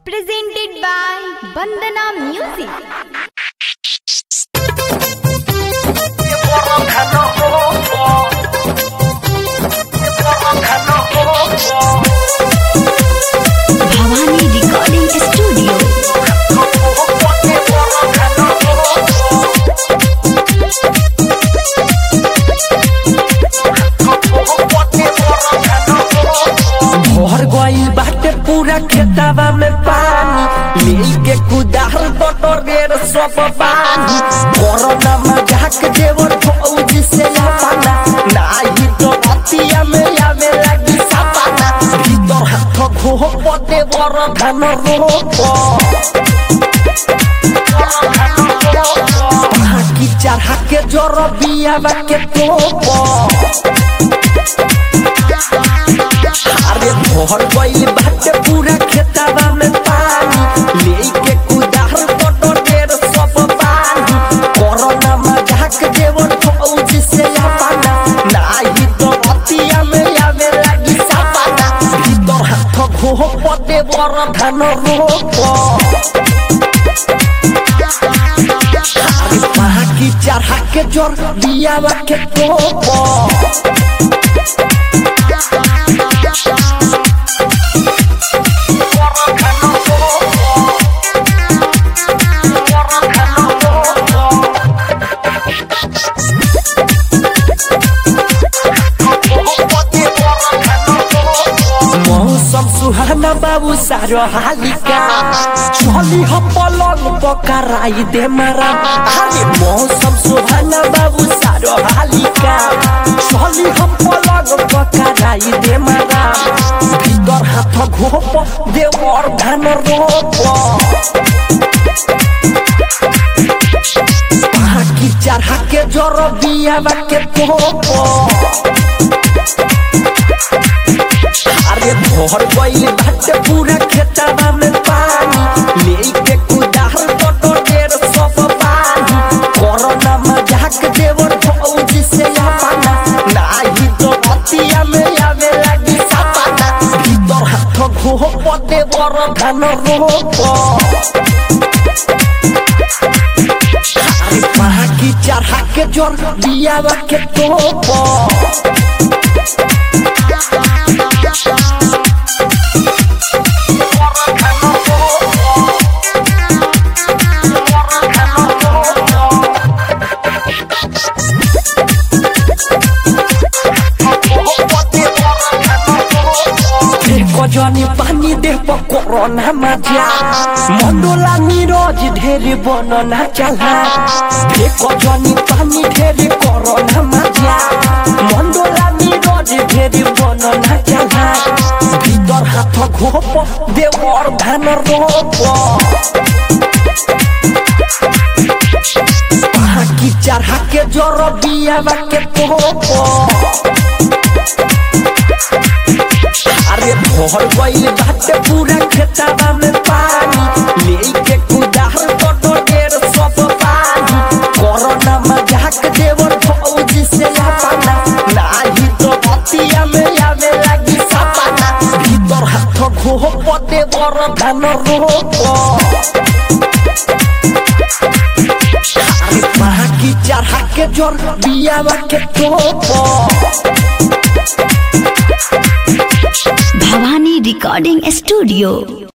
Presented by Bandana Music. Bhavani Recording Studio. भर गइल बाटे पूरा खेतवा में पानी लेके कुदार बटोरेर सब पानी कोरोना मजाक देवर फौजी से अपना नाही तो बतिया में आवे लगी सपना भीतर हाथ घोह पटे बर धान रोप की चढ़ा के जोर बिया के तोप भर गइल बाटे पूरा खेतवा में पानी लेके कुदार बटोरेर सब पानी कोरोना मजाक देवर फौजी से अपना नाही तो बतिया में आवे लगी सपना भीतर हाथ घोह पटे बर धान रोप की चढ़ा के जोर बिया के तोप मौसम सुहाना बाबू सारो हालिका चली हम पलंग पकड़ाई दे मारा अरे मौसम सुहाना बाबू सारो हालिका चली हम पलंग पकड़ाई दे मारा भीतर हाथ घोप देवर धान रोप की चढ़ा के जोर बिया के तोप भर गइल बाटे पूरा खेतवा में पानी लेके कुदार बटोरेर सब पानी कोरोना मजाक देवर फौजी से अपना नाही तो बतिया में आवे लगी सपना भीतर हाथ घोह पटे बर धान रोप की चढ़ा के जोर बिया के तोप जनी पानी देह पर कोरोना मजा मंडोला नीरज ढेर बनना चला देखो जनी पानी ढेर कोरोना मजा मंडोला नीरज ढेर बनना चला भीतर हाथ घोप देवर धान रोप की चढ़ा के जोर बिया के तोप भर गइल बाटे पूरा खेतवा में पानी लेके कुदार बटोरेर सब पानी कोरोना मजाक देवर फौजी से अपना नाही तो बतिया में आवे लगी सपना भीतर हाथ घोह पटे बर धान रोप की चढ़ा के जोर बिया के तोप Bhavani Recording Studio.